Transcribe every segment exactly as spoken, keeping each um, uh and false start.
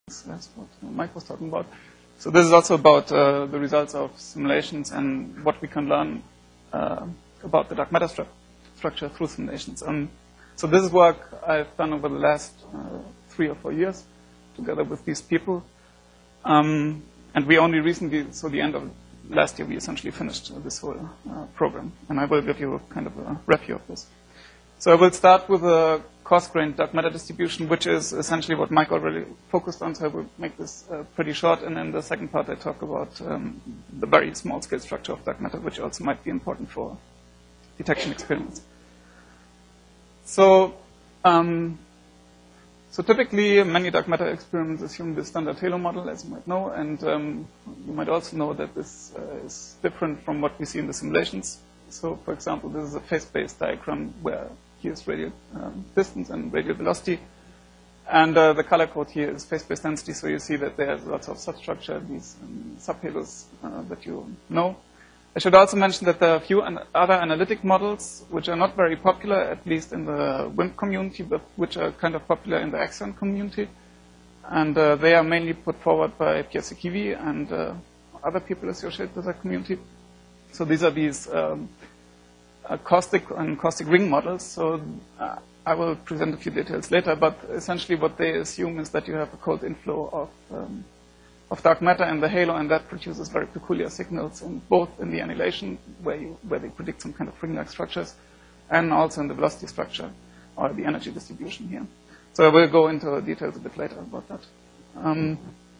That's what Mike was talking about. So this is also about uh, the results of simulations and what we can learn uh, about the dark matter stru structure through simulations. Um, so this is work I've done over the last uh, three or four years together with these people. Um, and we only recently, so the end of last year, we essentially finished uh, this whole uh, program. And I will give you kind of a review of this. So I will start with a coarse-grained dark matter distribution, which is essentially what Mike already focused on, so I will make this uh, pretty short. And in the second part, I talk about um, the very small-scale structure of dark matter, which also might be important for detection experiments. So, um, so typically, many dark matter experiments assume the standard halo model, as you might know, and um, you might also know that this uh, is different from what we see in the simulations. So, for example, this is a phase-based diagram where here's radial um, distance and radial velocity. And uh, the color code here is phase-based density, so you see that there's lots of substructure, these um, subhalos uh, that you know. I should also mention that there are a few an other analytic models which are not very popular, at least in the WIMP community, but which are kind of popular in the Axion community. And uh, they are mainly put forward by Pierre Sekivi and uh, other people associated with that community. So these are these um, uh, caustic and caustic ring models. So uh, I will present a few details later, but essentially what they assume is that you have a cold inflow of, um, of dark matter in the halo, and that produces very peculiar signals, in both in the annihilation, where, you, where they predict some kind of ring-like structures, and also in the velocity structure, or the energy distribution here. So I will go into details a bit later about that. Um,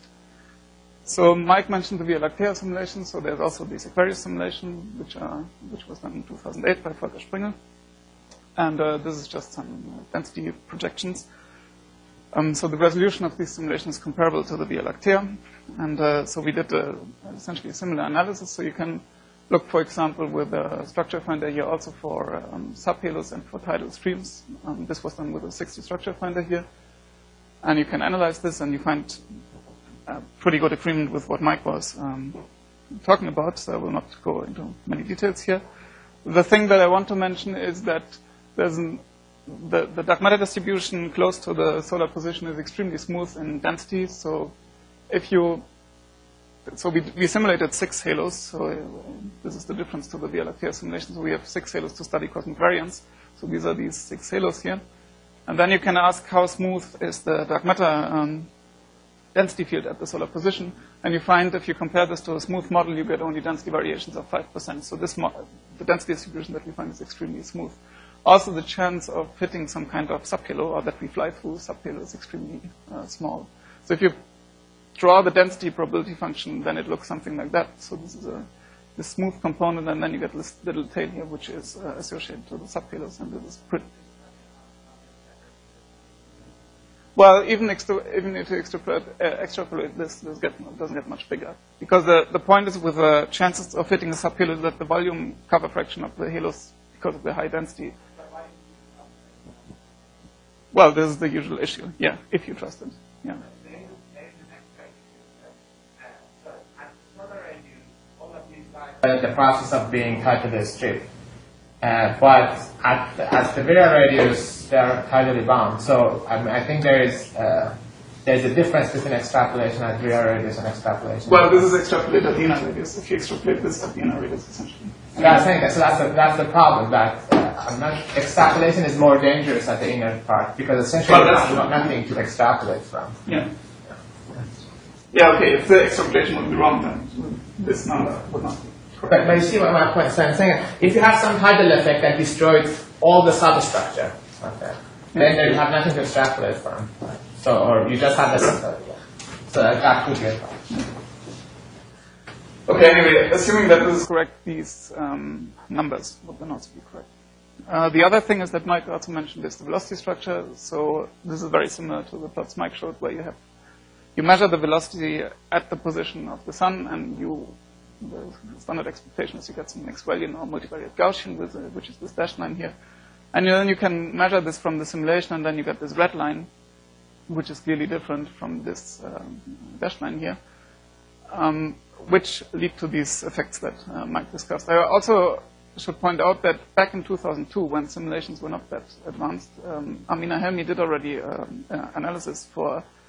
So Mike mentioned the Via Lactea simulation. So there's also the Aquarius simulation, which, uh, which was done in two thousand eight by Volker Springel. And uh, this is just some density projections. Um, so the resolution of these simulations is comparable to the Via Lactea. And uh, so we did a, essentially a similar analysis. So you can look, for example, with a structure finder here also for um, subhalos and for tidal streams. Um, this was done with a sixty structure finder here. And you can analyze this, and you find Uh, pretty good agreement with what Mike was um, talking about, so I will not go into many details here. The thing that I want to mention is that there's an, the, the dark matter distribution close to the solar position is extremely smooth in density. So if you, so we, we simulated six halos. So uh, this is the difference to the Via Lactea simulation. So we have six halos to study cosmic variance. So these are these six halos here. And then you can ask how smooth is the dark matter um, density field at the solar position, and you find if you compare this to a smooth model, you get only density variations of five percent. So this the density distribution that we find is extremely smooth. Also, the chance of hitting some kind of subhalo, or that we fly through subhalo, is extremely uh, small. So if you draw the density probability function, then it looks something like that. So this is a this smooth component, and then you get this little tail here, which is uh, associated to the subhalos, and this is pretty. Well, even, extra, even if you extrapolate, uh, extrapolate this, this get, doesn't get much bigger. Because the, the point is with the chances of hitting a subhalo that the volume cover fraction of the halos, because of the high density. Well, this is the usual issue, yeah, if you trust it. Yeah. Uh, the process of being tied to the strip. Uh, but at, at the virial radius, they are tidally bound. So I, mean, I think there is uh, there's a difference between extrapolation at virial radius and extrapolation. Well, this is extrapolated at the inner radius. If you extrapolate this at the inner radius, essentially. Yeah, I think that. So that's the, that's the problem. That uh, I'm not, extrapolation is more dangerous at the inner part because essentially well, there's not, nothing to extrapolate from. Yeah. Yeah. Okay. If the extrapolation would be wrong, then this number would not be. But, but you see what my point is. So I'm saying if you have some tidal effect that destroys all the substructure, okay, then you have nothing to extrapolate from. Right? So, or you just have this. Uh, yeah. So that, that could be a problem. Okay. Anyway, assuming that this is correct, these um, numbers would then also be correct. Uh, the other thing is that Mike also mentioned is the velocity structure. So this is very similar to the plots Mike showed, where you have you measure the velocity at the position of the sun, and you. The standard expectation is you get some mixed value or multivariate Gaussian, with, uh, which is this dashed line here. And then you can measure this from the simulation, and then you get this red line, which is clearly different from this um, dashed line here, um, which lead to these effects that uh, Mike discussed. I also should point out that back in two thousand two, when simulations were not that advanced, um, Amina Helmi did already um, uh, analysis for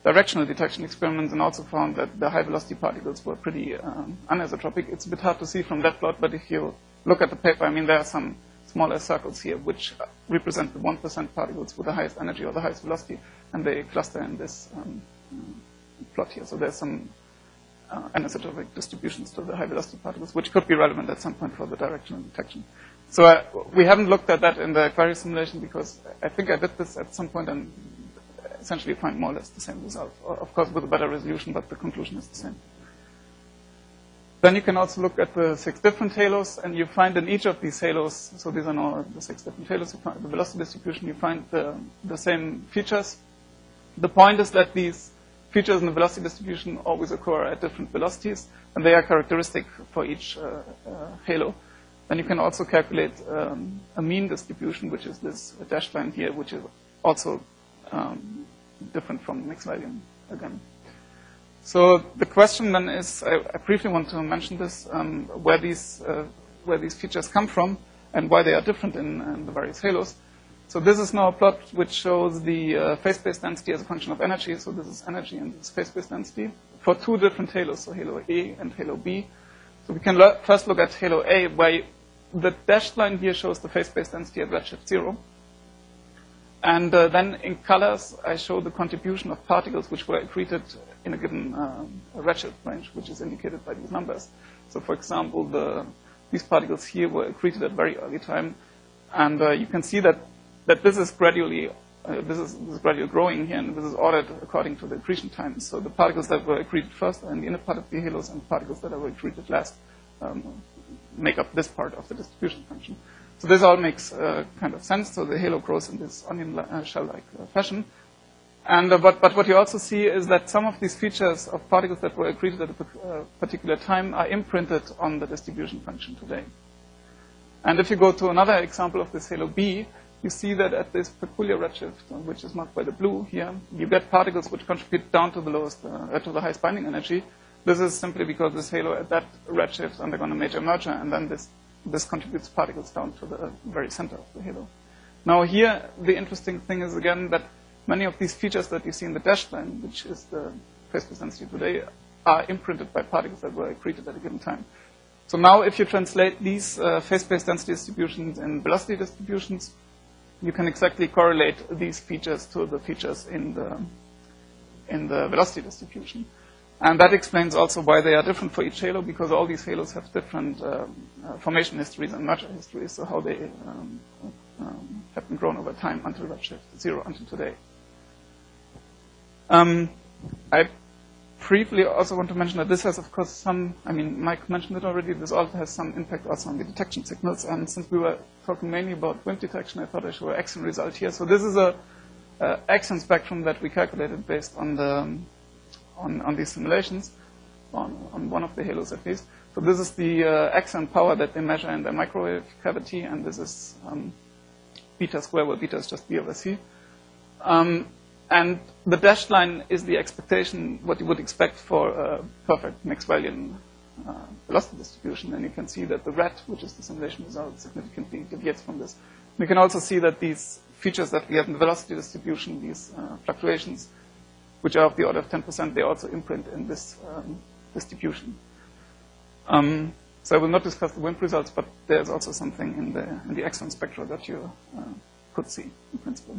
directional detection experiments and also found that the high velocity particles were pretty um, anisotropic. It's a bit hard to see from that plot, but if you look at the paper, I mean, there are some smaller circles here which represent the one percent particles with the highest energy or the highest velocity, and they cluster in this um, plot here. So there's some uh, anisotropic distributions to the high velocity particles, which could be relevant at some point for the directional detection. So uh, we haven't looked at that in the query simulation because I think I did this at some point and essentially find more or less the same result. Of course, with a better resolution, but the conclusion is the same. Then you can also look at the six different halos, and you find in each of these halos, so these are now the six different halos, you find the velocity distribution, you find the, the same features. The point is that these features in the velocity distribution always occur at different velocities, and they are characteristic for each uh, uh, halo. Then you can also calculate um, a mean distribution, which is this dashed line here, which is also um, different from mixed value again. So the question then is, I, I briefly want to mention this, um, where these uh, where these features come from and why they are different in, in the various halos. So this is now a plot which shows the uh, phase space density as a function of energy. So this is energy and this is phase space density for two different halos, so halo A and halo B. So we can lo- first look at halo A, where the dashed line here shows the phase space density at redshift zero. And uh, then in colors, I show the contribution of particles which were accreted in a given uh, redshift range, which is indicated by these numbers. So for example, the, these particles here were accreted at very early time. And uh, you can see that, that this is gradually, uh, this, is, this is gradually growing here, and this is ordered according to the accretion time. So the particles that were accreted first are in the inner part of the halos, and particles that were accreted last um, make up this part of the distribution function. So this all makes uh, kind of sense. So the halo grows in this onion uh, shell-like uh, fashion. And uh, but, but what you also see is that some of these features of particles that were accreted at a uh, particular time are imprinted on the distribution function today. And if you go to another example of this halo B, you see that at this peculiar redshift, uh, which is marked by the blue here, you get particles which contribute down to the lowest, uh, to the highest binding energy. This is simply because this halo at that redshift undergone a major merger, and then this This contributes particles down to the very center of the halo. Now here, the interesting thing is again that many of these features that you see in the dashed line, which is the phase space density today, are imprinted by particles that were accreted at a given time. So now if you translate these uh, phase space density distributions in velocity distributions, you can exactly correlate these features to the features in the, in the velocity distribution. And that explains also why they are different for each halo, because all these halos have different um, uh, formation histories and merger histories, so how they um, um, have been grown over time until redshift zero, until today. Um, I briefly also want to mention that this has, of course, some, I mean, Mike mentioned it already, this also has some impact also on the detection signals, and since we were talking mainly about W I M P detection, I thought I show an axion result here. So this is a uh, axion spectrum that we calculated based on the um, On, on these simulations, on, on one of the halos at least. So this is the uh, axion power that they measure in the microwave cavity, and this is um, beta square, where beta is just B over C. Um, and the dashed line is the expectation, what you would expect for a perfect Maxwellian uh, velocity distribution. And you can see that the red, which is the simulation result, significantly deviates from this. We can also see that these features that we have in the velocity distribution, these uh, fluctuations, which are of the order of ten percent, they also imprint in this um, distribution. Um, so I will not discuss the W I M P results, but there's also something in the, in the axion spectra that you uh, could see, in principle.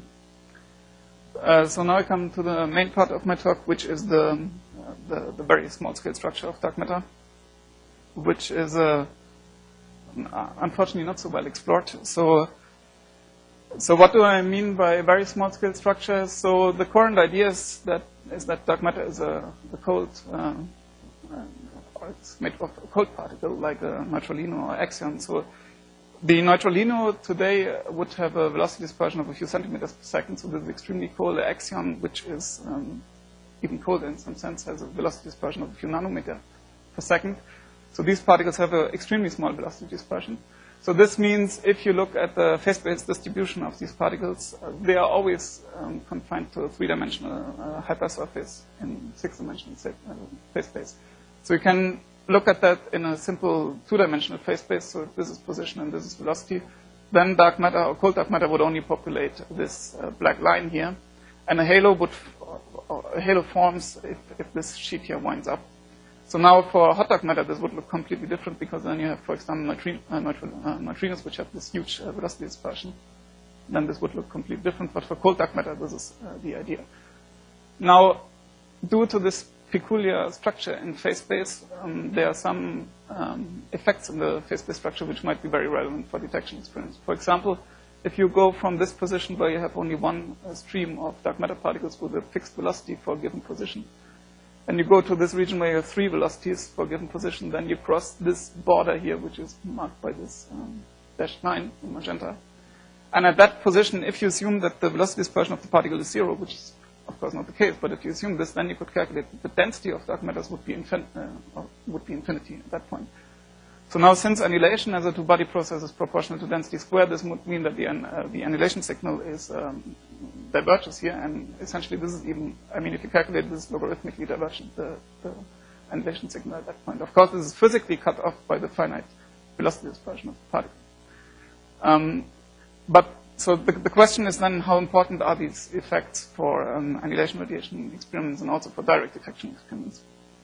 Uh, so now I come to the main part of my talk, which is the, uh, the, the very small-scale structure of dark matter, which is uh, unfortunately not so well explored. So So what do I mean by very small-scale structures? So the current idea is that is that dark matter is a, a cold, um, uh, or it's made of a cold particle like a neutralino or axion. So the neutralino today would have a velocity dispersion of a few centimeters per second. So this is extremely cold. The axion, which is um, even colder in some sense, has a velocity dispersion of a few nanometers per second. So these particles have an extremely small velocity dispersion. So this means if you look at the phase space distribution of these particles, uh, they are always um, confined to a three-dimensional uh, hypersurface in six-dimensional uh, phase space. So you can look at that in a simple two-dimensional phase space. So if this is position and this is velocity, then dark matter or cold dark matter would only populate this uh, black line here. And a halo would, uh, a halo forms if, if this sheet here winds up. So now for hot dark matter, this would look completely different because then you have, for example, neutrin uh, neutrin uh, neutrinos, which have this huge uh, velocity dispersion. Then this would look completely different. But for cold dark matter, this is uh, the idea. Now, due to this peculiar structure in phase space, um, there are some um, effects in the phase space structure which might be very relevant for detection experiments. For example, if you go from this position where you have only one uh, stream of dark matter particles with a fixed velocity for a given position, and you go to this region where you have three velocities for a given position, then you cross this border here, which is marked by this um, dashed line in magenta. And at that position, if you assume that the velocity dispersion of the particle is zero, which is of course not the case, but if you assume this, then you could calculate that the density of dark matters would be, infin uh, or would be infinity at that point. So now, since annihilation as a two-body process is proportional to density squared, this would mean that the, uh, the annihilation signal is um, diverges here, and essentially this is even, I mean, if you calculate this logarithmically divergent, the, the annihilation signal at that point. Of course, this is physically cut off by the finite velocity dispersion of the particle. Um, but so the, the question is then, how important are these effects for um, annihilation radiation experiments and also for direct detection experiments?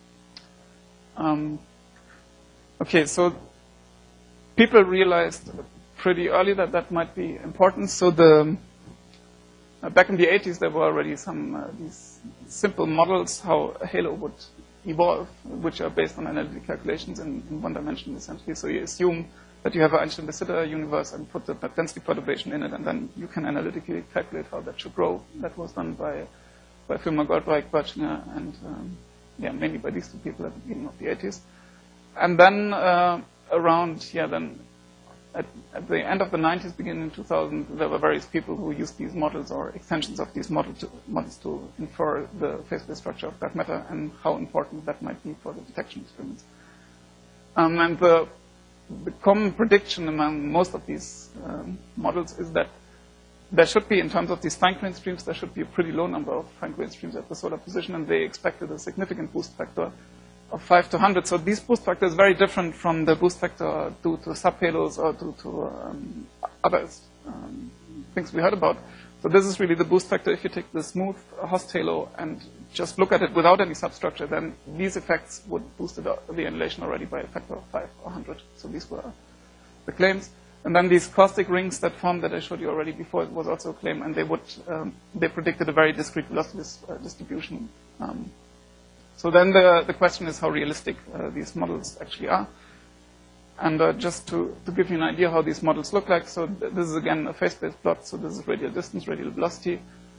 Um, okay, so people realized pretty early that that might be important. So the uh, back in the eighties, there were already some uh, these simple models how a halo would evolve, which are based on analytic calculations in, in one dimension, essentially. So you assume that you have an Einstein-de Sitter universe and put the density perturbation in it, and then you can analytically calculate how that should grow. That was done by by Filmer, Goldreich, Birchner, and um, yeah, mainly by these two people at the beginning of the eighties. And then uh, around, yeah, then at, at the end of the nineties, beginning in two thousand, there were various people who used these models or extensions of these model to, models to infer the phase-space structure of dark matter and how important that might be for the detection experiments. Um, and the The common prediction among most of these um, models is that there should be, in terms of these fine grain streams, there should be a pretty low number of fine grain streams at the solar position, and they expected a significant boost factor of five to one hundred. So this boost factor is very different from the boost factor due to subhalos or due to um, other um, things we heard about. So this is really the boost factor. If you take the smooth host halo and just look at it without any substructure, then these effects would boost the, the annihilation already by a factor of five or one hundred. So these were the claims. And then these caustic rings that formed that I showed you already before, it was also a claim, and they would um, they predicted a very discrete velocity uh, distribution. Um, so then the, the question is how realistic uh, these models actually are. And uh, just to, to give you an idea how these models look like, so th this is again a phase-space plot, so this is radial distance, radial velocity.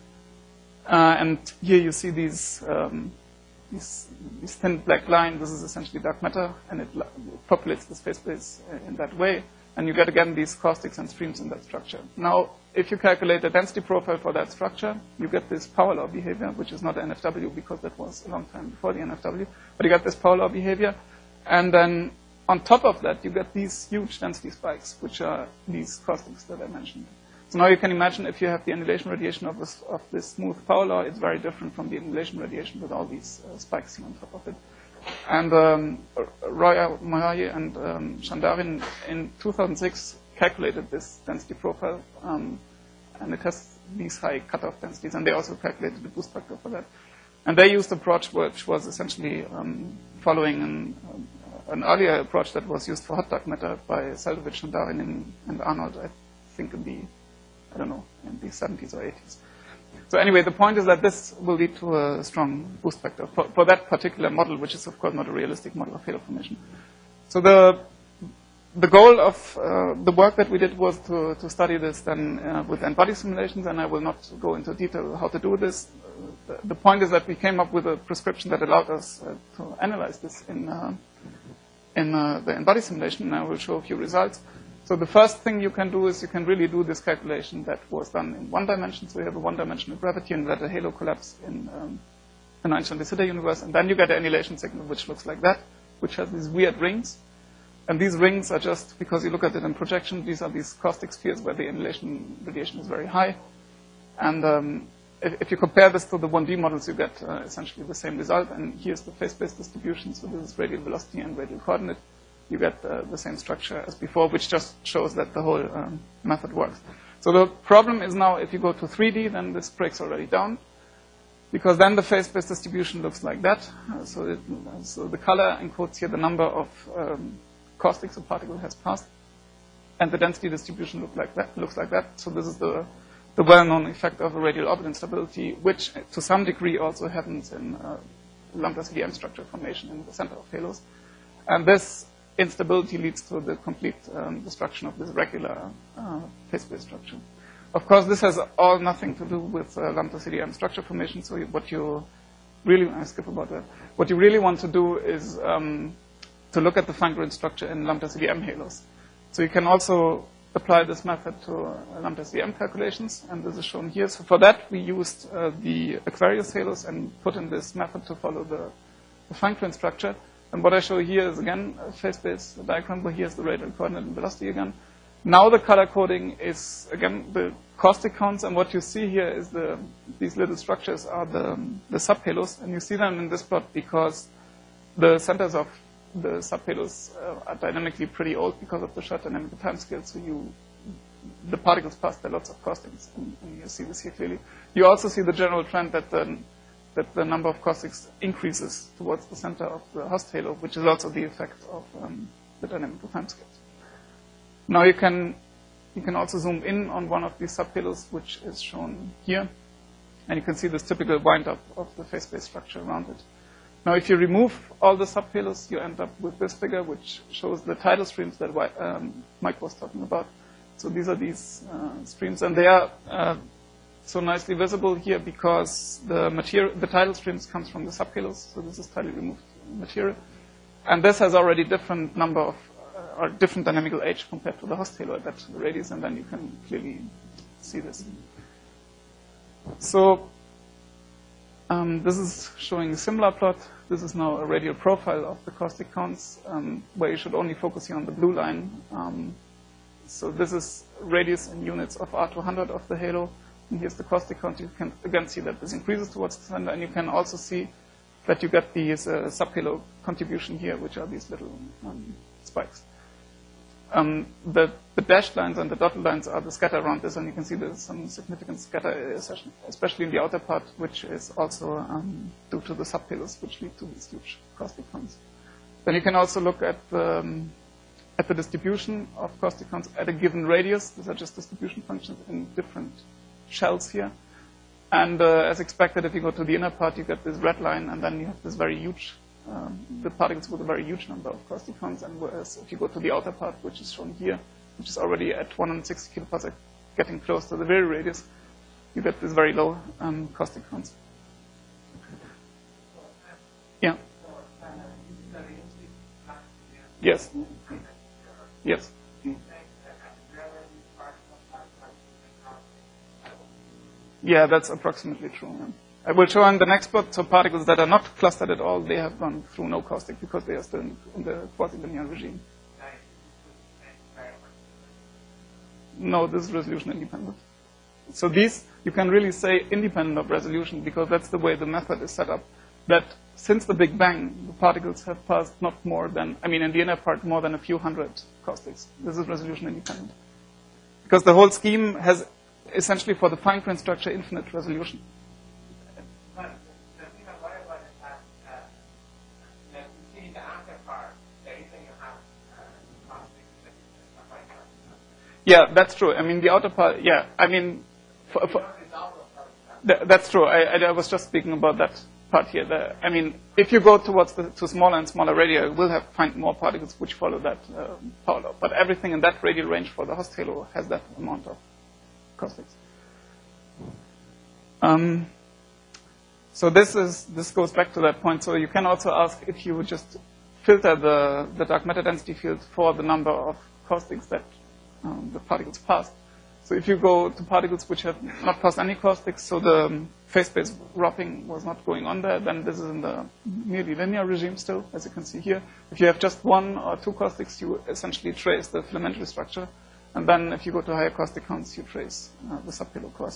Uh, and here you see these, um, these, these thin black line. This is essentially dark matter, and it, it populates the phase space in that way. And you get, again, these caustics and streams in that structure. Now, if you calculate the density profile for that structure, you get this power law behavior, which is not N F W because that was a long time before the N F W. But you get this power law behavior. And then on top of that, you get these huge density spikes, which are these caustics that I mentioned. So now you can imagine if you have the annihilation radiation of this, of this smooth power law, it's very different from the annihilation radiation with all these uh, spikes on top of it. And um, Roy Mohaye and um, Chandarin in two thousand six calculated this density profile, um, and it has these high cutoff densities, and they also calculated the boost factor for that. And they used an approach which was essentially um, following an, um, an earlier approach that was used for hot dark matter by Seldovich, Chandarin, and, and Arnold, I think in the, I don't know, in the seventies or eighties. So anyway, the point is that this will lead to a strong boost factor for, for that particular model, which is, of course, not a realistic model of halo formation. So the the goal of uh, the work that we did was to, to study this then uh, with n-body simulations, and I will not go into detail how to do this. Uh, the, the point is that we came up with a prescription that allowed us uh, to analyze this in, uh, in uh, the n-body simulation, and I will show a few results. So the first thing you can do is you can really do this calculation that was done in one dimension. So you have a one-dimensional gravity and let a halo collapse in um, an Einstein-de Sitter universe. And then you get an annihilation signal which looks like that, which has these weird rings. And these rings are just, because you look at it in projection, these are these caustic spheres where the annihilation radiation is very high. And um, if, if you compare this to the one D models, you get uh, essentially the same result. And here's the phase-space distribution. So this is radial velocity and radial coordinate. You get uh, the same structure as before, which just shows that the whole um, method works. So the problem is now if you go to three D, then this breaks already down. because then the phase-space distribution looks like that. Uh, so, it, so the color encodes here the number of um, caustics a particle has passed, and the density distribution look like that, looks like that. So this is the, the well-known effect of a radial orbit instability, which to some degree also happens in uh, lambda C D M structure formation in the center of halos. And this instability leads to the complete um, destruction of this regular uh, phase-space structure. Of course, this has all nothing to do with uh, lambda C D M structure formation. So what you really, I skip about that. What you really want to do is um, to look at the fine-grained structure in lambda C D M halos. So you can also apply this method to uh, lambda C D M calculations, and this is shown here. So for that, we used uh, the Aquarius halos and put in this method to follow the, the fine-grained structure. And what I show here is, again, a phase-space diagram, where here's the radial coordinate and velocity again. Now the color coding is, again, the caustic counts, and what you see here is the these little structures are the, the subhalos, and you see them in this plot because the centers of the subhalos uh, are dynamically pretty old because of the short dynamical timescale, so you, the particles pass by lots of caustics, and, and you see this here clearly. You also see the general trend that the that the number of caustics increases towards the center of the host halo, which is also the effect of um, the dynamical timescales. Now you can you can also zoom in on one of these subhalos, which is shown here, and you can see this typical wind-up of the phase-space structure around it. Now, if you remove all the subhalos, you end up with this figure, which shows the tidal streams that um, Mike was talking about. So these are these uh, streams, and they are uh, so nicely visible here because the material, the tidal streams comes from the subhalos. So this is tidally removed material, and this has already different number of uh, or different dynamical age compared to the host halo at that radius, and then you can clearly see this. So um, this is showing a similar plot. This is now a radial profile of the caustic counts, um, where you should only focus here on the blue line. Um, so this is radius in units of R two hundred of the halo. And here's the caustic count. You can again see that this increases towards the center, and you can also see that you get these uh, subhalo contribution here, which are these little um, spikes. Um, the, the dashed lines and the dotted lines are the scatter around this, and you can see there's some significant scatter, especially in the outer part, which is also um, due to the subhalos, which lead to these huge caustic counts. Then you can also look at the, um, at the distribution of caustic counts at a given radius. These are just distribution functions in different shells here. And uh, as expected, if you go to the inner part, you get this red line, and then you have this very huge, um, the particles with a very huge number of caustic counts. And whereas if you go to the outer part, which is shown here, which is already at one hundred sixty kiloparsec, getting close to the very radius, you get this very low um, caustic counts. Yeah. Yes. Yes. Yeah, that's approximately true. Yeah. I will show in the next plot, so particles that are not clustered at all, they have gone through no caustic because they are still in, in the quasi-linear regime. No, this is resolution independent. So these, you can really say independent of resolution because that's the way the method is set up. That since the Big Bang, the particles have passed not more than, I mean, in the inner part, more than a few hundred caustics. This is resolution independent. Because the whole scheme has essentially for the fine-grained structure infinite resolution. But the thing I worry about is that, uh, that you see in the outer part, everything you have uh, caustics that is not quite caustics. Yeah, that's true. I mean, the outer part, yeah, I mean, for, for, th that's true. I, I, I was just speaking about that part here. The, I mean, if you go towards the to smaller and smaller radii, you will have find more particles which follow that uh, power law. But everything in that radial range for the host halo has that amount of caustics. Um, so this is this goes back to that point. So you can also ask if you would just filter the the dark matter density field for the number of caustics that um, the particles passed. So if you go to particles which have not passed any caustics, so the um, phase-space wrapping was not going on there, then this is in the nearly linear regime still, as you can see here. If you have just one or two caustics, you essentially trace the filamentary structure. And then if you go to higher caustic counts, you trace uh, the subhalo cost.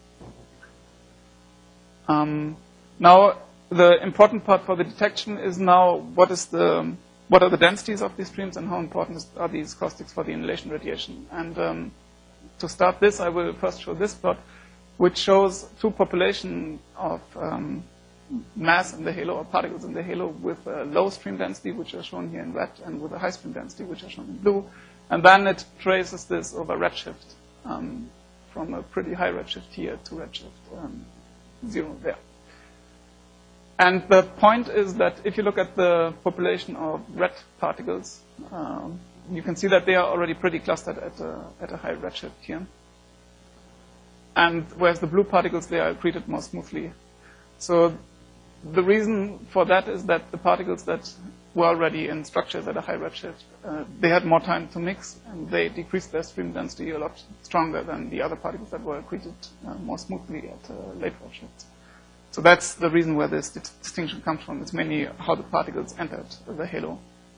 Um, now, the important part for the detection is now what is the what are the densities of these streams and how important is, are these caustics for the annihilation radiation. And um, to start this, I will first show this plot, which shows two populations of um, mass in the halo, or particles in the halo, with a low stream density, which are shown here in red, and with a high stream density, which are shown in blue. And then it traces this over redshift, um, from a pretty high redshift here to redshift um, zero there. And the point is that if you look at the population of red particles, um, you can see that they are already pretty clustered at a, at a high redshift here. And whereas the blue particles, they are accreted more smoothly. So the reason for that is that the particles that were already in structures at a high redshift, uh, they had more time to mix, and they decreased their stream density a lot stronger than the other particles that were accreted uh, more smoothly at uh, late redshifts. So that's the reason where this distinction comes from. It's mainly how the particles entered the halo.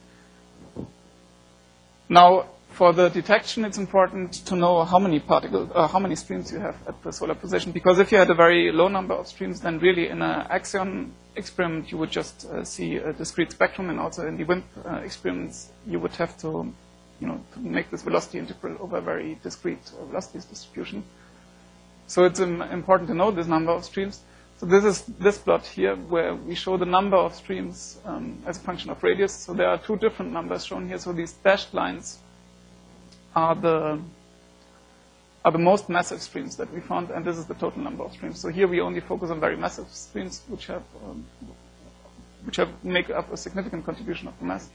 Now, for the detection, it's important to know how many particles, uh, how many streams you have at the solar position. Because if you had a very low number of streams, then really in an axion experiment, you would just uh, see a discrete spectrum, and also in the WIMP uh, experiments, you would have to, you know, to make this velocity integral over a very discrete uh, velocities distribution. So it's um, important to know this number of streams. So this is this plot here, where we show the number of streams um, as a function of radius. So there are two different numbers shown here. So these dashed lines are the are the most massive streams that we found, and this is the total number of streams. So here we only focus on very massive streams, which have um, which have make up a significant contribution of the mass.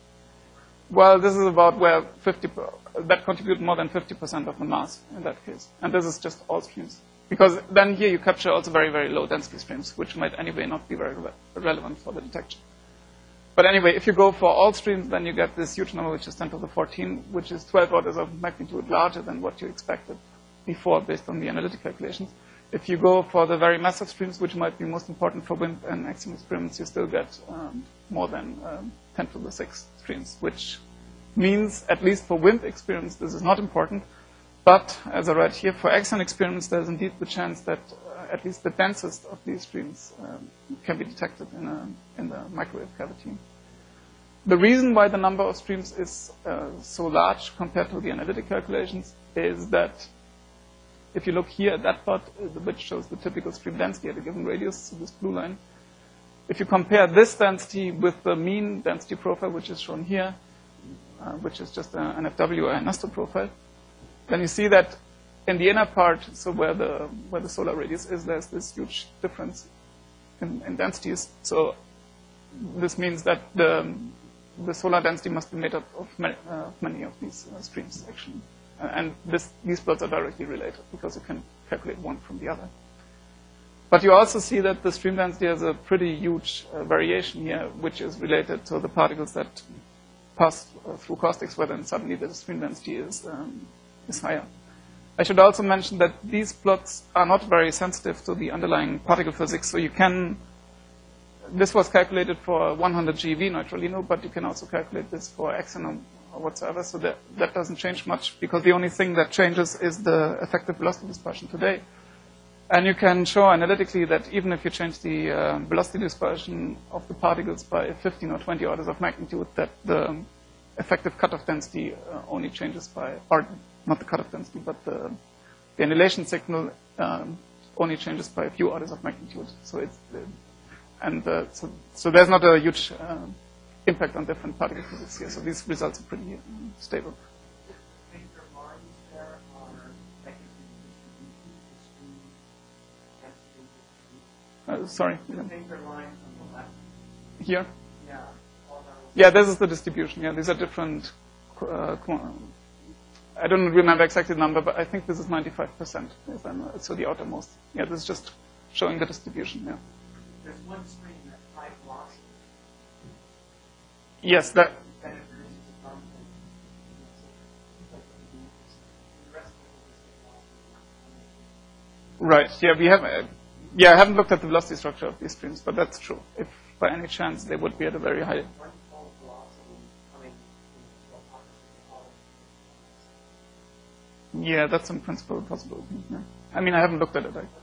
Well, this is about where fifty that contribute more than fifty percent of the mass in that case, and this is just all streams. Because then here you capture also very, very low density streams, which might anyway not be very re relevant for the detection. But anyway, if you go for all streams, then you get this huge number, which is ten to the fourteen, which is twelve orders of magnitude larger than what you expected before based on the analytic calculations. If you go for the very massive streams, which might be most important for WIMP and axiom experiments, you still get um, more than um, ten to the six streams, which means, at least for WIMP experiments, this is not important. But, as I write here, for axion experiments, there's indeed the chance that uh, at least the densest of these streams um, can be detected in, a, in the microwave cavity. The reason why the number of streams is uh, so large compared to the analytic calculations is that if you look here at that plot, which shows the typical stream density at a given radius, so this blue line, if you compare this density with the mean density profile, which is shown here, uh, which is just an F W or a Nestor profile, then you see that in the inner part, so where the where the solar radius is, there's this huge difference in, in densities. So this means that the the solar density must be made up of many, uh, many of these uh, streams, actually. Uh, and this, these plots are directly related because you can calculate one from the other. But you also see that the stream density has a pretty huge uh, variation here, which is related to the particles that pass uh, through caustics, where then suddenly the stream density is um, is higher. I should also mention that these plots are not very sensitive to the underlying particle physics, so you can, this was calculated for one hundred GeV neutralino, but you can also calculate this for axion or whatsoever, so that, that doesn't change much, because the only thing that changes is the effective velocity dispersion today. And you can show analytically that even if you change the uh, velocity dispersion of the particles by fifteen or twenty orders of magnitude, that the effective cutoff density uh, only changes by, or not the cutoff density, but the, the annihilation signal um, only changes by a few orders of magnitude. So it's, uh, and uh, so, so there's not a huge uh, impact on different particle physics here. So these results are pretty uh, stable. Uh, sorry. The paper lines on the left. Here? Yeah. Yeah, this is the distribution. Yeah, these are different. Uh, I don't remember exactly the number, but I think this is ninety-five percent. If I'm, uh, so the outermost. Yeah, this is just showing the distribution. Yeah. There's one screen that's high velocity. Yes, that. Then it produces a constant. The rest of Right. Yeah, we have. Uh, yeah, I haven't looked at the velocity structure of these streams, but that's true. If by any chance they would be at a very high. Yeah, that's in principle a possibility. Yeah. I mean, I haven't looked at it. I...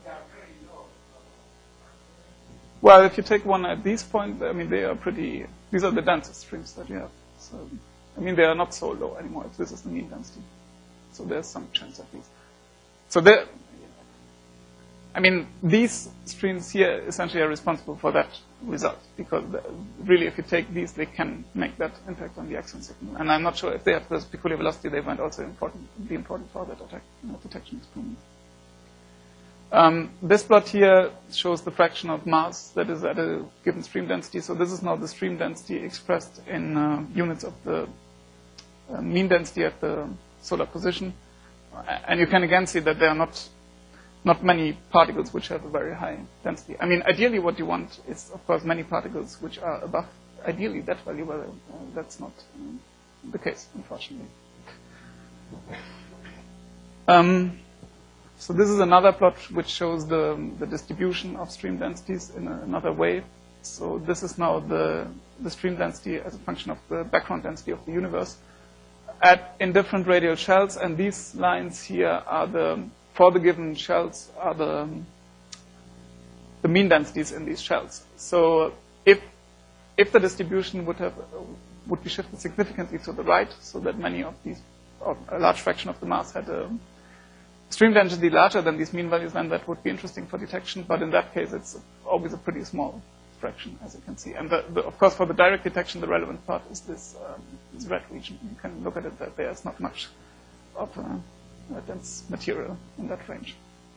Well, if you take one at these points, I mean, they are pretty. These are the densest streams that you have. So, I mean, they are not so low anymore. If this is the mean density, so there's some chance at least. So there. I mean, these streams here essentially are responsible for that result, because the, really, if you take these, they can make that impact on the axon signal. And I'm not sure if they have this peculiar velocity, they might also important, be important for that attack, uh, detection experiment. Um, this plot here shows the fraction of mass that is at a given stream density. So this is now the stream density expressed in uh, units of the uh, mean density at the solar position. And you can again see that there are not not many particles which have a very high density. I mean, ideally what you want is, of course, many particles which are above, ideally, that value, but uh, that's not um, the case, unfortunately. Um, So this is another plot which shows the, the distribution of stream densities in a, another way. So this is now the, the stream density as a function of the background density of the universe at, in different radial shells. And these lines here are the, for the given shells, are the, the mean densities in these shells. So if, if the distribution would, have, would be shifted significantly to the right, so that many of these, or a large fraction of the mass had a stream density larger than these mean values, then that would be interesting for detection. But in that case, it's always a pretty small fraction, as you can see. And the, the, of course, for the direct detection, the relevant part is this, um, this red region. You can look at it that there's not much of a, a dense material in that range.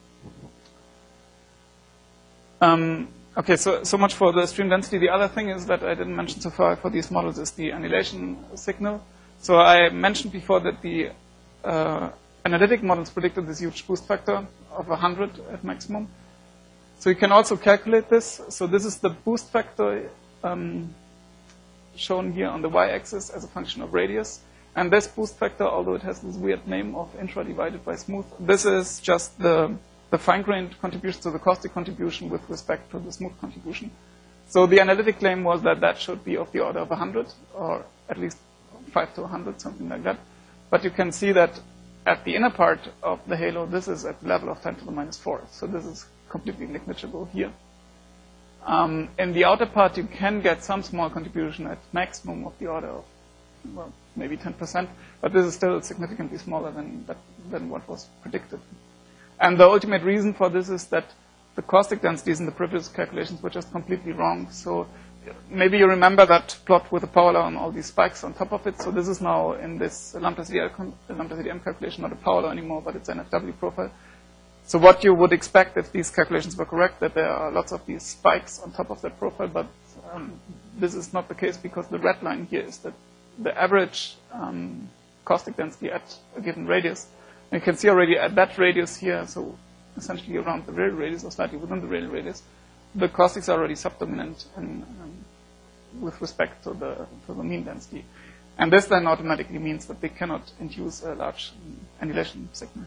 Um, okay, so, so much for the stream density. The other thing is that I didn't mention so far for these models is the annihilation signal. So I mentioned before that the uh, analytic models predicted this huge boost factor of one hundred at maximum. So you can also calculate this. So this is the boost factor um, shown here on the y-axis as a function of radius. And this boost factor, although it has this weird name of intra divided by smooth, this is just the, the fine-grained contribution to the caustic contribution with respect to the smooth contribution. So the analytic claim was that that should be of the order of one hundred, or at least five to one hundred, something like that. But you can see that at the inner part of the halo, this is at the level of ten to the minus four. So this is completely negligible here. Um, in the outer part, you can get some small contribution at maximum of the order of, well, maybe ten percent. But this is still significantly smaller than, that, than what was predicted. And the ultimate reason for this is that the caustic densities in the previous calculations were just completely wrong. So maybe you remember that plot with the power law and all these spikes on top of it. So this is now in this lambda C D M, lambda C D M calculation, not a power law anymore, but it's an F W profile. So what you would expect if these calculations were correct, that there are lots of these spikes on top of that profile, but um, this is not the case because the red line here is that the average um, caustic density at a given radius. And you can see already at that radius here, so essentially around the radial radius or slightly within the radial radius, the caustics are already subdominant in, um, with respect to the, to the mean density. And this then automatically means that they cannot induce a large um, annihilation signal.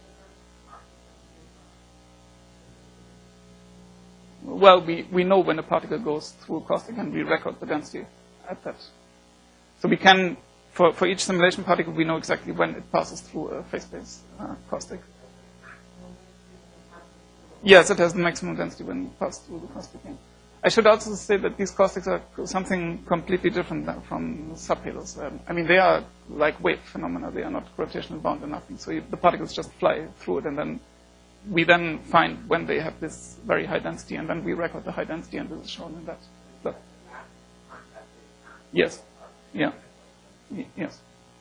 Well, we, we know when a particle goes through caustic and we record the density at that. So we can, for, for each simulation particle, we know exactly when it passes through a phase space uh, caustic. Yes, it has the maximum density when it passes through the caustic. Yeah. I should also say that these caustics are something completely different than from subhalos. Um, I mean, they are like wave phenomena. They are not gravitational bound or nothing. So you, the particles just fly through it, and then we then find when they have this very high density, and then we record the high density, and this is shown in that. But yes. Yeah. Y yes.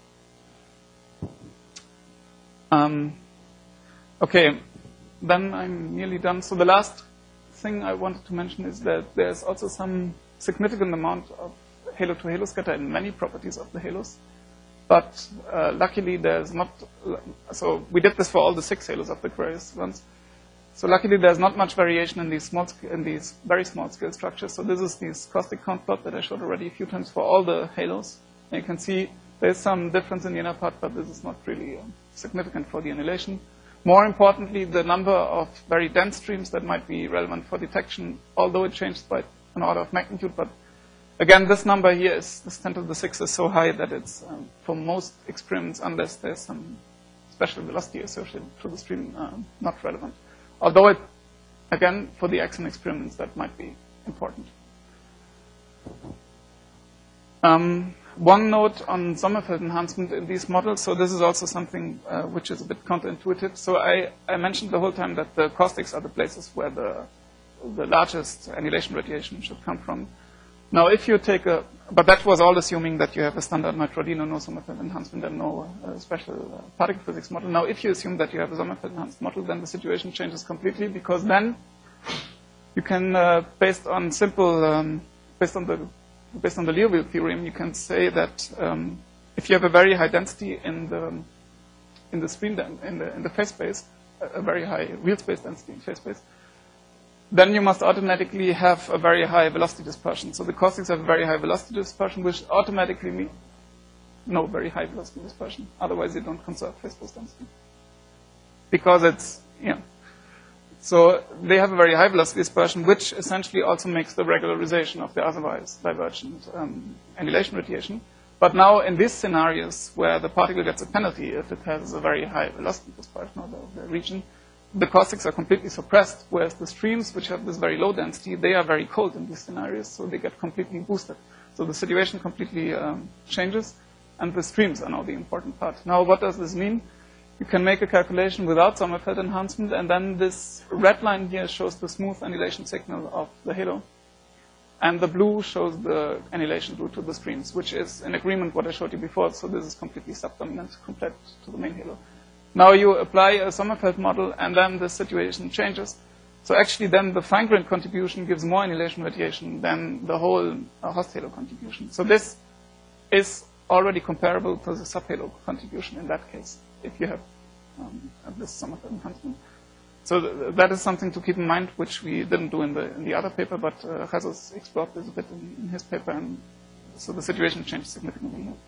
Um, okay. Then I'm nearly done. So the last thing I wanted to mention is that there's also some significant amount of halo-to-halo scatter in many properties of the halos. But uh, luckily there's not, so we did this for all the six halos of the Aquarius ones. So luckily there's not much variation in these small, in these very small scale structures. So this is this caustic count plot that I showed already a few times for all the halos. And you can see there's some difference in the inner part, but this is not really uh, significant for the annihilation. More importantly, the number of very dense streams that might be relevant for detection, although it changed by an order of magnitude. But again, this number here is, this ten to the six is so high that it's, um, for most experiments, unless there's some special velocity associated to the stream, uh, not relevant. Although it, again, for the axon experiments, that might be important. Um, one note on Sommerfeld enhancement in these models. So this is also something uh, which is a bit counterintuitive. So I, I mentioned the whole time that the caustics are the places where the, the largest annihilation radiation should come from. Now, if you take a, but that was all assuming that you have a standard Neutrino, no Sommerfeld enhancement, and no uh, special uh, particle physics model. Now, if you assume that you have a Sommerfeld enhanced model, then the situation changes completely, because then you can, uh, based on simple, um, based on the, based on the Liouville theorem, you can say that um, if you have a very high density in the in the stream, in the in the phase space, a very high real space density in phase space, then you must automatically have a very high velocity dispersion. So the caustics have a very high velocity dispersion, which automatically means no very high velocity dispersion. Otherwise, you don't conserve phase space density. Because it's, you know. So they have a very high velocity dispersion, which essentially also makes the regularization of the otherwise divergent um, annihilation radiation. But now in these scenarios where the particle gets a penalty if it has a very high velocity dispersion of the, the region, the caustics are completely suppressed, whereas the streams, which have this very low density, they are very cold in these scenarios, so they get completely boosted. So the situation completely um, changes, and the streams are now the important part. Now, what does this mean? You can make a calculation without Sommerfeld enhancement, and then this red line here shows the smooth annihilation signal of the halo, and the blue shows the annihilation due to the streams, which is in agreement with what I showed you before, so this is completely subdominant compared to the main halo. Now you apply a Sommerfeld model, and then the situation changes. So actually then the fine-grained contribution gives more annihilation radiation than the whole uh, host halo contribution. So this is already comparable to the subhalo contribution in that case, if you have um, this Sommerfeld enhancement. So th that is something to keep in mind, which we didn't do in the, in the other paper, but uh, Jesus explored this a bit in, in his paper, and so the situation changed significantly here.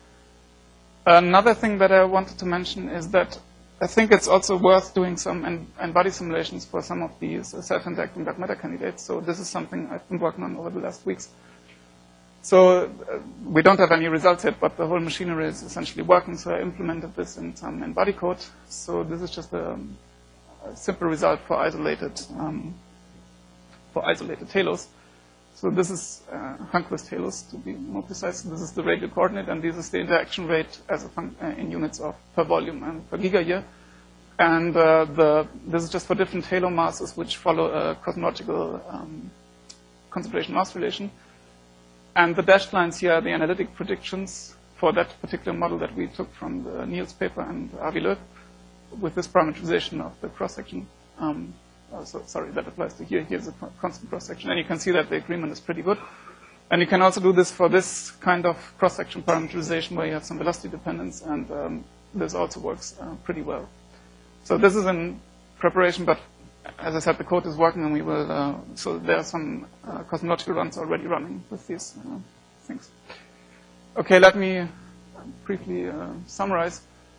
Another thing that I wanted to mention is that I think it's also worth doing some n-body simulations for some of these uh, self-interacting dark matter candidates. So this is something I've been working on over the last weeks. So uh, we don't have any results yet, but the whole machinery is essentially working. So I implemented this in some n-body code. So this is just a, a simple result for isolated um, for isolated halos. So this is uh, Hunquist halos, to be more precise. This is the radial coordinate, and this is the interaction rate as a fun uh, in units of per volume and per gigayear. And uh, the, this is just for different halo masses, which follow a cosmological um, concentration mass relation. And the dashed lines here are the analytic predictions for that particular model that we took from the Niels paper and Avi Loeb with this parametrization of the cross-section. Um, Uh, so, sorry, that applies to here. Here's a constant cross-section. And you can see that the agreement is pretty good. And you can also do this for this kind of cross-section parameterization where you have some velocity dependence, and um, this also works uh, pretty well. So this is in preparation, but as I said, the code is working, and we will, uh, so there are some uh, cosmological runs already running with these uh, things. Okay, let me briefly uh, summarize.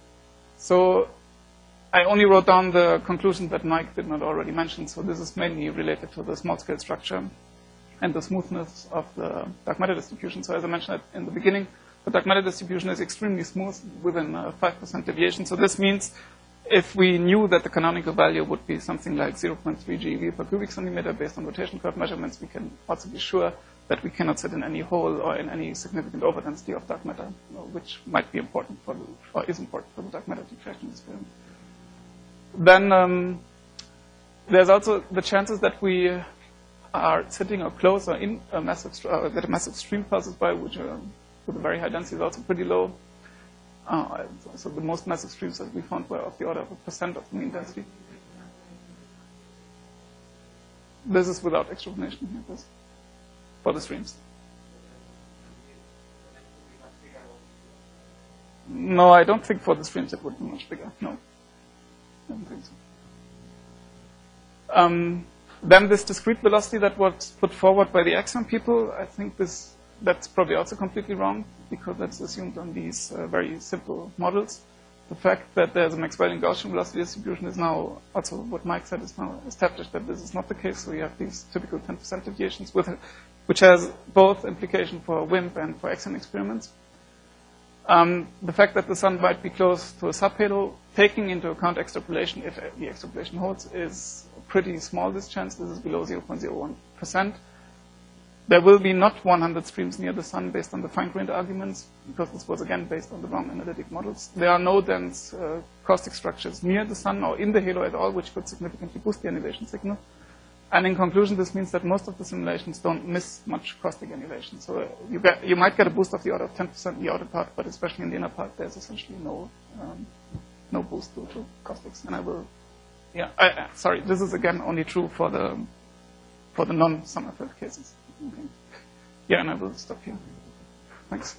So I only wrote down the conclusion that Mike did not already mention, so this is mainly related to the small-scale structure and the smoothness of the dark matter distribution. So as I mentioned in the beginning, the dark matter distribution is extremely smooth within a five percent deviation. So this means if we knew that the canonical value would be something like zero point three GeV per cubic centimeter based on rotation curve measurements, we can also be sure that we cannot sit in any hole or in any significant overdensity of dark matter, which might be important for the, or is important for the dark matter diffraction experiment. Then um, there's also the chances that we are sitting or close or in a massive, uh, that a massive stream passes by, which are, with a very high density is also pretty low. Uh, so the most massive streams that we found were of the order of a percent of the mean density. This is without extrapolination here, this, for the streams. No, I don't think for the streams it would be much bigger, no. I don't think so. Um, then this discrete velocity that was put forward by the Axiom people, I think this that's probably also completely wrong, because that's assumed on these uh, very simple models. The fact that there's a Maxwellian Gaussian velocity distribution is now also what Mike said is now established that this is not the case. So you have these typical ten percent deviations, with, which has both implication for WIMP and for Axiom experiments. Um, the fact that the sun might be close to a subhalo, taking into account extrapolation, if the extrapolation holds, is pretty small, this chance. This is below zero point zero one percent. there will be not one hundred streams near the sun based on the fine-grained arguments, because this was again based on the wrong analytic models. There are no dense uh, caustic structures near the sun or in the halo at all, which could significantly boost the annihilation signal. And in conclusion, this means that most of the simulations don't miss much caustic annihilation. So uh, you, get, you might get a boost of the order of ten percent in the outer part, but especially in the inner part, there's essentially no um, no boost due to caustics. And I will, yeah, I, uh, sorry, this is again only true for the for the non-Sommerfeld cases. Okay. Yeah, and I will stop here. Thanks.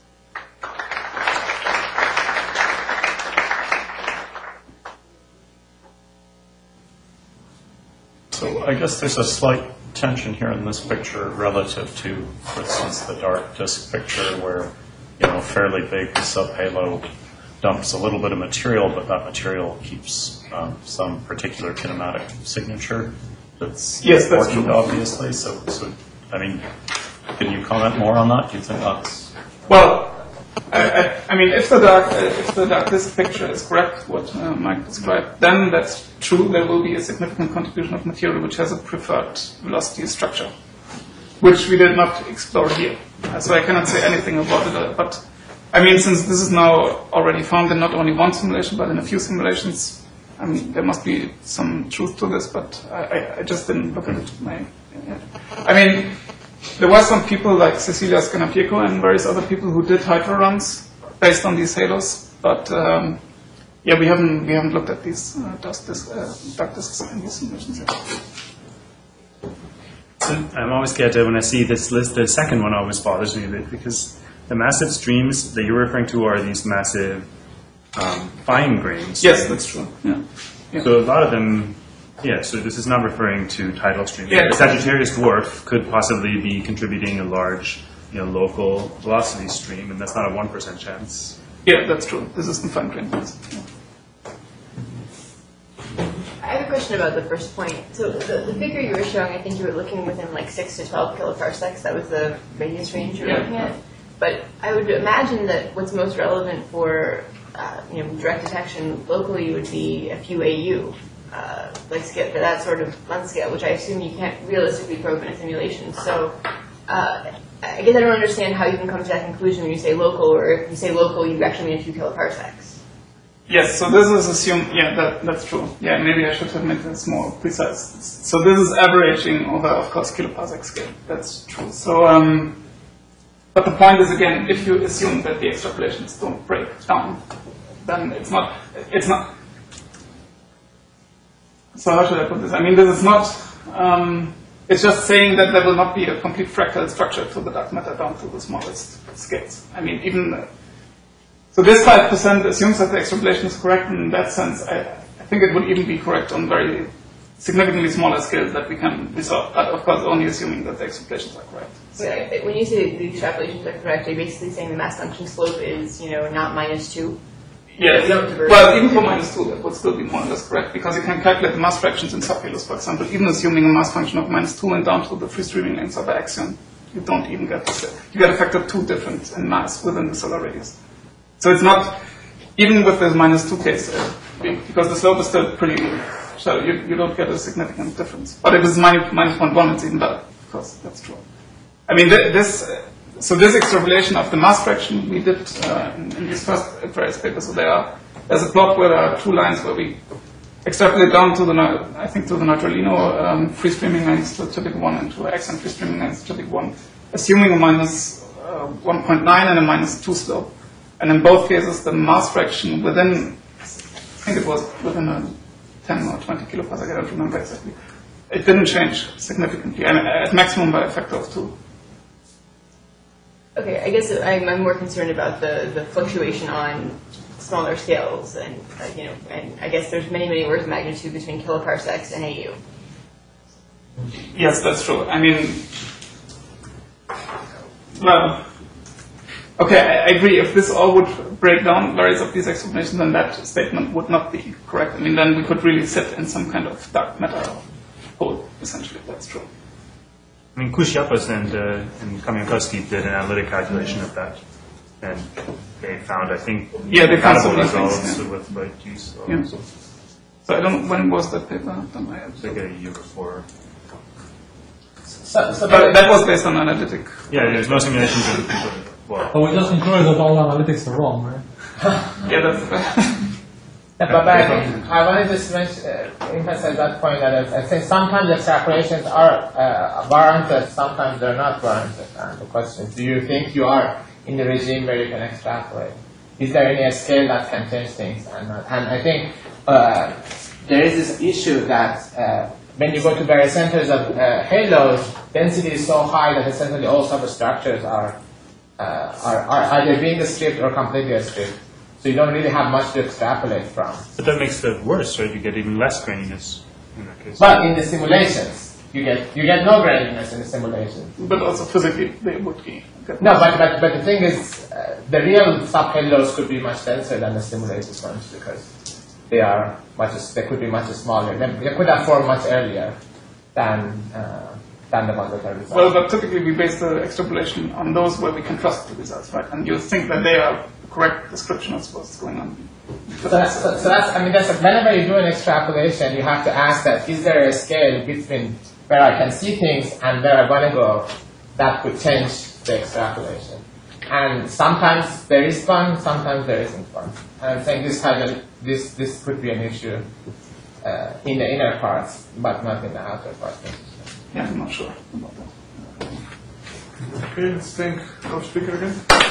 So I guess there's a slight tension here in this picture relative to, for instance, the dark disk picture where, you know, fairly big subhalo dumps a little bit of material, but that material keeps um, some particular kinematic signature that's yes, that's important, true. obviously. So, so, I mean, can you comment more on that? Do you think that's... Well, I, I, I mean, if the dark uh, if the dark disk picture is correct, what uh, Mike described, then that's true. There will be a significant contribution of material which has a preferred velocity structure, which we did not explore here. Uh, so I cannot say anything about it. Uh, but I mean, since this is now already found in not only one simulation but in a few simulations, I mean, there must be some truth to this. But I, I, I just didn't look at it. My, yeah. I mean. There were some people like Cecilia Scanapieco and various other people who did hydro runs based on these halos, but um, yeah, we haven't we haven't looked at these uh, dust disc, uh, dark disks in these simulations yet. So I'm always scared when I see this list. The second one always bothers me a bit because the massive streams that you're referring to are these massive um, fine grains. Yes, that's true. Yeah. Yeah. So a lot of them. Yeah, so this is not referring to tidal streams. Yeah. The Sagittarius dwarf could possibly be contributing a large, you know, local velocity stream, and that's not a one percent chance. Yeah, that's true. This is the fine grain. Yeah. I have a question about the first point. So the, the figure you were showing, I think you were looking within like six to twelve kiloparsecs. That was the radius range you were Yeah. looking at. But I would imagine that what's most relevant for uh, you know direct detection locally would be a few A U. Uh, like scale for that sort of length scale, which I assume you can't realistically probe in a simulation. So uh, I guess I don't understand how you can come to that conclusion when you say local, or if you say local, you actually mean a few kiloparsecs. Yes, so this is assumed, yeah, that, that's true. Yeah, maybe I should have made this more precise. So this is averaging over, of course, kiloparsec scale. That's true. So, um, but the point is, again, if you assume that the extrapolations don't break down, then it's not, it's not, so how should I put this? I mean, this is not, um, it's just saying that there will not be a complete fractal structure to the dark matter down to the smallest scales. I mean, even, uh, so this five percent assumes that the extrapolation is correct, and in that sense, I, I think it would even be correct on very significantly smaller scales that we can resolve, but of course only assuming that the extrapolations are correct. So yeah, when you say the extrapolations are correct, are you basically saying the mass function slope is, you know, not minus two? Yes. Well, even for minus two, that would still be more or less correct, because you can calculate the mass fractions in subhalos, for example, even assuming a mass function of minus two and down to the free streaming lengths of the axion, you don't even get the, you get a factor two difference in mass within the solar radius. So it's not, even with the minus two case, uh, because the slope is still pretty, so you, you don't get a significant difference. But if it's minus, minus zero point one, it's even better, because that's true. I mean, th this, uh, so this extrapolation of the mass fraction we did uh, in, in these first various papers. So there are, there's a plot where there are two lines where we extrapolate down to the, I think to the neutralino um, free streaming lengths to typical one and to axion free streaming lengths to typical one, assuming a minus uh, one point nine and a minus two slope. And in both cases, the mass fraction within, I think it was within a ten or twenty kiloparsec, I don't remember exactly. It didn't change significantly, I mean, at maximum by a factor of two. Okay, I guess I'm, I'm more concerned about the, the fluctuation on smaller scales, and uh, you know, and I guess there's many, many orders of magnitude between kiloparsecs and A U. Yes, that's true. I mean, well, okay, I, I agree. If this all would break down various of these explanations, then that statement would not be correct. I mean, then we could really sit in some kind of dark matter hole, essentially. That's true. I mean, Kushiapas and, uh, and Kamiakowski did an analytic calculation of that, and they found, I think, yeah, they found some results things, yeah. with light use. Yeah. So, so I don't know, when was that paper done? I like a year before. So, so But that was based on analytic. Yeah, there's no simulation to conclude. Well, But we just concluded that all analytics are wrong, right? Yeah, that's. Yeah, but I think I wanted to mention, uh, emphasize that point that I think sometimes extrapolations are uh, warranted, sometimes they're not warranted. And the question is, do you think you are in the regime where you can extrapolate? Is there any scale that can change things? And, not? And I think uh, there is this issue that uh, when you go to various centers of uh, halos, density is so high that essentially all substructures are, uh, are, are either being stripped or completely stripped. So you don't really have much to extrapolate from. but that makes it worse, right? You get even less graininess in that case. But in the simulations, you get you get no graininess in the simulation. But also physically, they would be. No, but, but, but the thing is, uh, the real subhalos could be much denser than the simulated ones because they are much, they could be much smaller. They, they could have formed much earlier than uh, than the ones that are results. Well, but typically we base the extrapolation on those where we can trust the results, right? And you think that they are the correct description of what's going on. So that's, so, so that's, I mean, that's, whenever you do an extrapolation, you have to ask that, is there a scale between where I can see things and where I want to go that could change the extrapolation? And sometimes there is one, sometimes there isn't one. And I'm saying this kind of, this, this could be an issue uh, in the inner parts, but not in the outer parts. Yeah, I'm not sure about that. Okay, let's thank our speaker again.